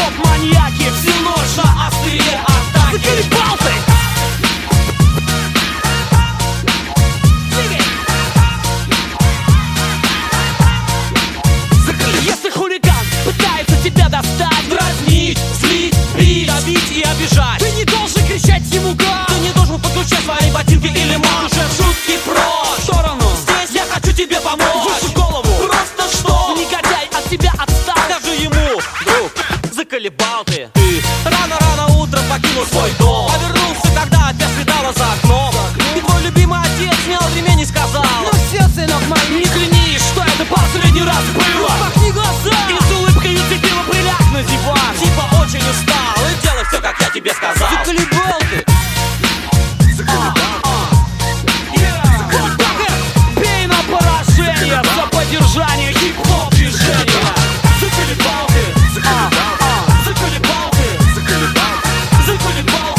маньяки, всю ночь на острие атаки. Заколебал ты! Если хулиган пытается тебя достать, дразнить, злить, бить, давить и обижать, ты не должен кричать ему гад. Ты не должен подключать свои ботинки или манжет. Шутки прочь, в сторону. Здесь я хочу тебе помочь. Выше голову, просто что? Негодяй от тебя отстал. Скажи ему, друг, заколебал ты. Ты рано-рано утром покинул свой дом, а вернулся, когда опять светало за окном. И твой любимый отец снял ремень и сказал: ну все, сынок мой, не клянись, что это последний раз было. Распахни глаза и с улыбкой уцепила приляг на диван. Типа очень устал и делай все, как я тебе сказал. Заколебал ты. Бей на поражение за поддержание хип-хоп движения. Заколебал ты. Заколебал ты. Заколебал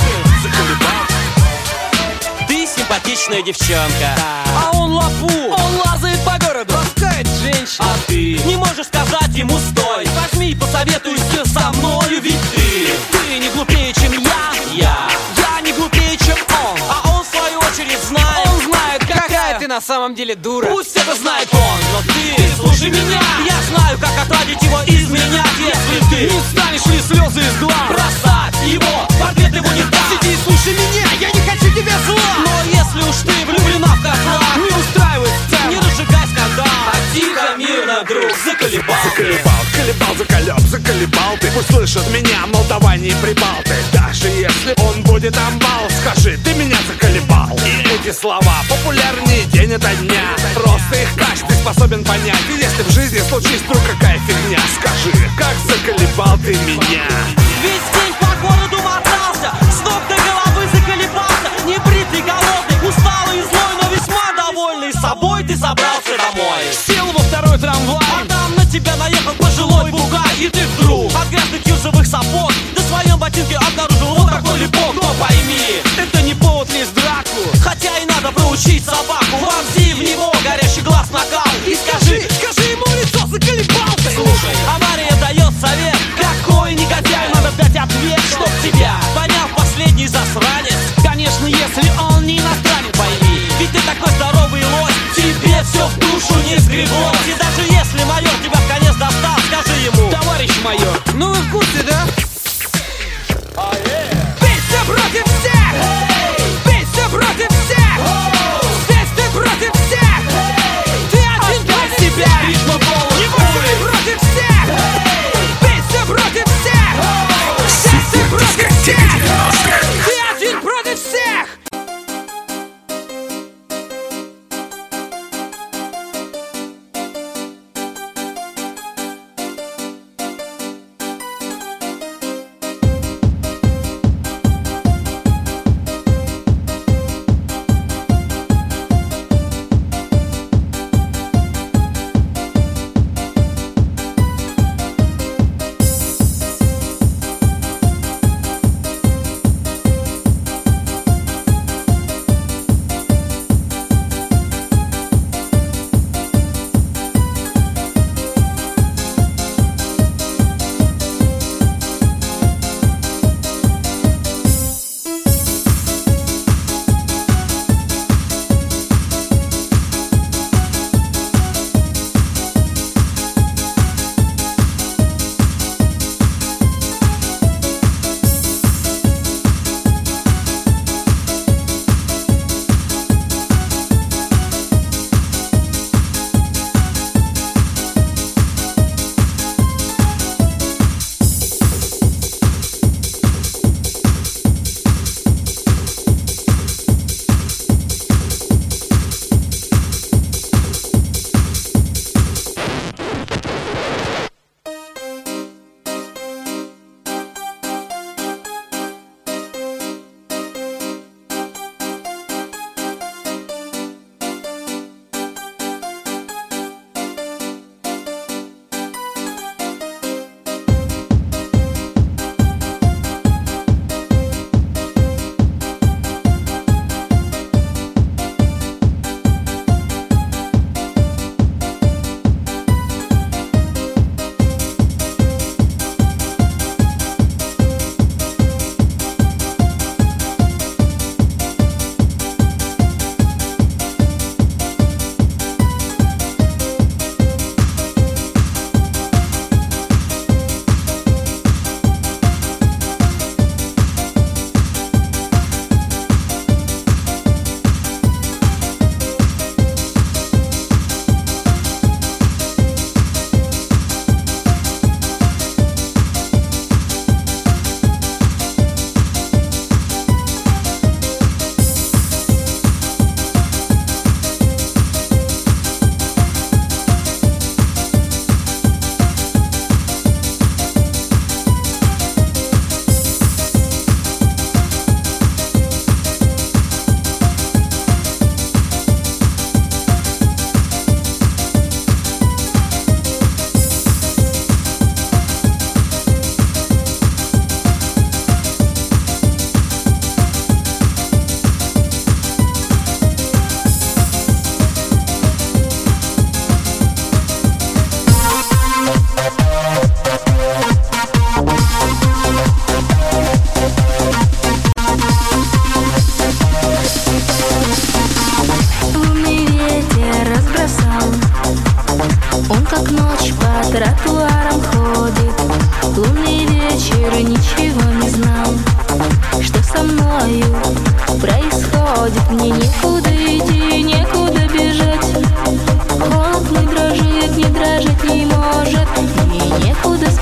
ты. Ты симпатичная девчонка, а он лапу. Он лазает по городу, ласкает женщин. А ты не можешь сказать ему стой. Возьми и посоветуйся со мною, ведь ты не глупее, чем я не глупее, чем он. А он в свою очередь знает. Он знает, какая ты на самом деле дура. Пусть это знает он, но ты слушай меня. Я знаю, как отвадить его из меня. Если ты не станешь ли слезы из глаз бросать его, портрет его не даст. Сиди и слушай меня, я не хочу тебе зла. Но если уж ты влюблена в козла, не устраивай сцену, не разжигай скандал, а тихо, мирно, друг, заколебал. Заколебал, колебал, заколеб, заколебал ты. Пусть слышат меня, мол, давай не прибалты. Даже если он будет амбал, скажи, ты меня заколебал. И эти слова популярнее день ото дня. Просто их каждый способен понять. И если в жизни случись вдруг какая фигня, скажи, как заколебал ты меня. Весь день по городу мотался, с ног до головы заколебался. Небритый, голодный, усталый и злой, но весьма довольный собой ты собрался домой. Сел во второй трамвай, а там на тебя наехал пожилой бугай. И ты вдруг от грязных юзовых сапог на своем ботинке обнаружил вот такой липок. Но пойми, это не повод лезть в драку, хотя и надо проучить собаку. Вонзи в него горящий глаз накал и скажи ему в лицо, заколебал ты. Слушай, авария дает совет, какой негодяй, надо дать ответ, чтоб тебя понял последний засранец. Конечно, если он не иностранец, пойми, ведь ты такой здоровый лось, тебе все в душу не сгреблось. И даже если майор тебя в конец достал, скажи ему: товарищ майор, ну вы в курсе, да? Песня против всех! Песня против всех! Здесь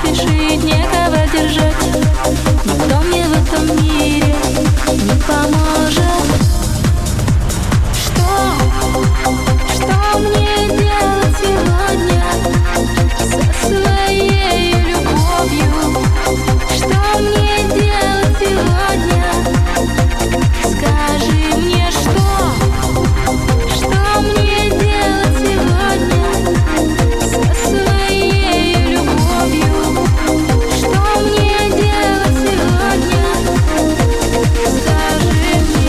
спешит, некого держать. Никто мне в этом мире не поможет. Что мне делать сегодня со своей любовью? Что мне делать сегодня? Скажи мне, что мне делать сегодня со своей любовью? Что мне делать сегодня? Скажи мне.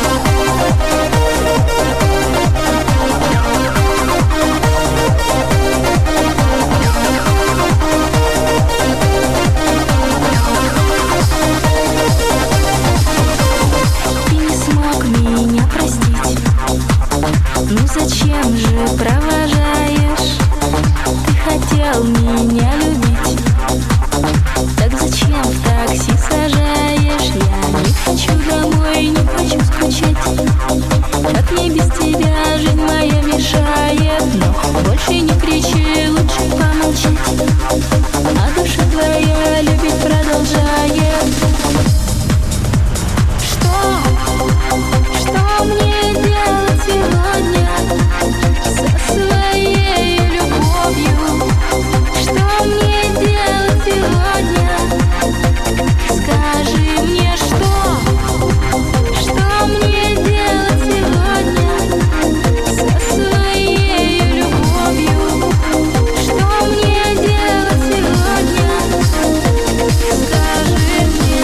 Ты не смог меня простить. Ну зачем же провожаешь? Ты хотел меня любить. Так зачем в такси сажаешь? Я не хочу домой, не хочу скучать. Как мне без тебя жизнь моя мешает? Но больше не кричи, лучше помолчать. А душа твоя любить продолжает. Что мне делать сегодня со своей любовью? Что мне делать сегодня? Скажи мне, что мне делать сегодня со своей любовью? Что мне делать сегодня? Скажи мне.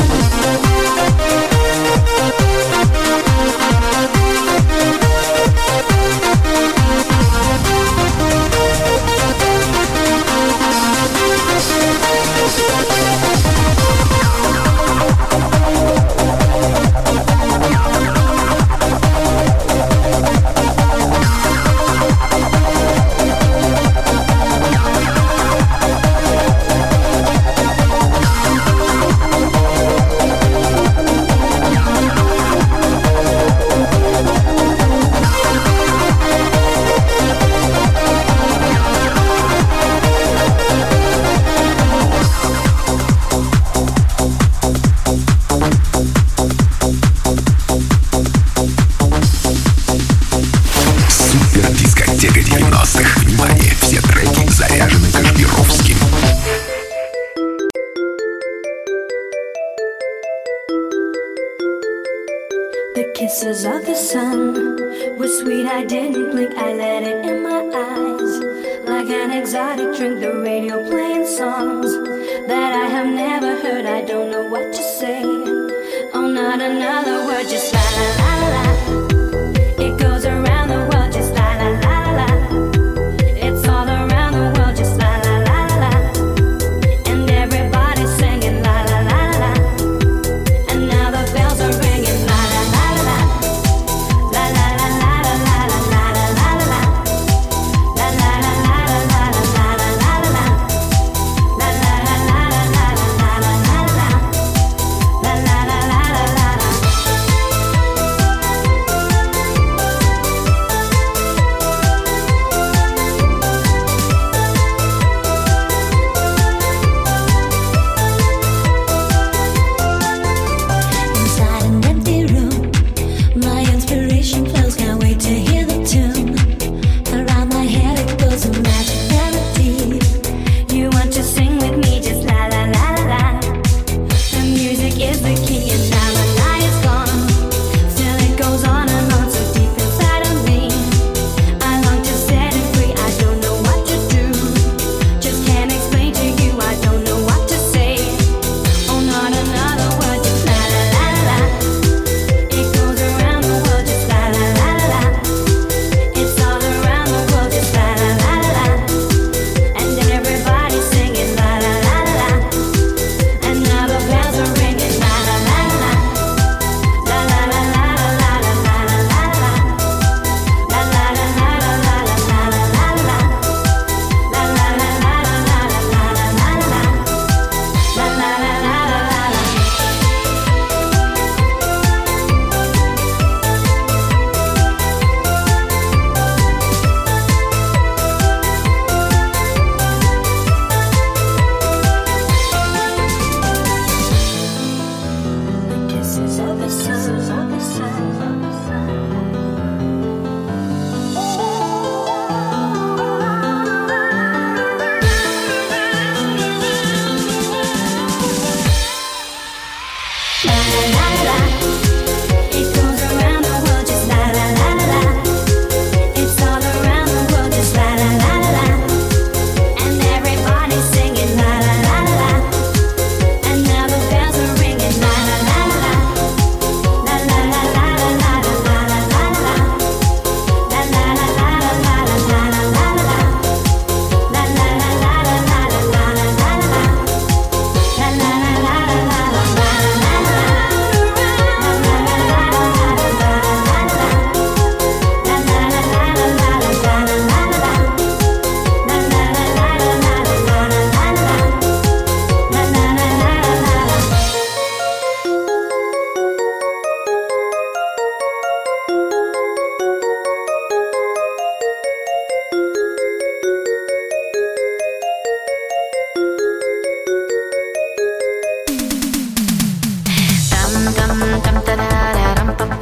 Дискотека 90-х. Внимание, все треки заряжены Кашпировским. The kisses of the sun were sweet, I didn't blink, I let it in my eyes. Like an exotic drink, the radio playing songs that I have never heard, I don't know what to say. Oh, not another word, just la la la la la. It goes around the world, just la la la la la. It's all around the world, just la la la la la. And everybody's singing la la la la la. And now the bells are ringing la la la la la. La la la la la la la la la la la. La la la la la la la la la la la. La la la la la la la la la la. La la la la la la la. Come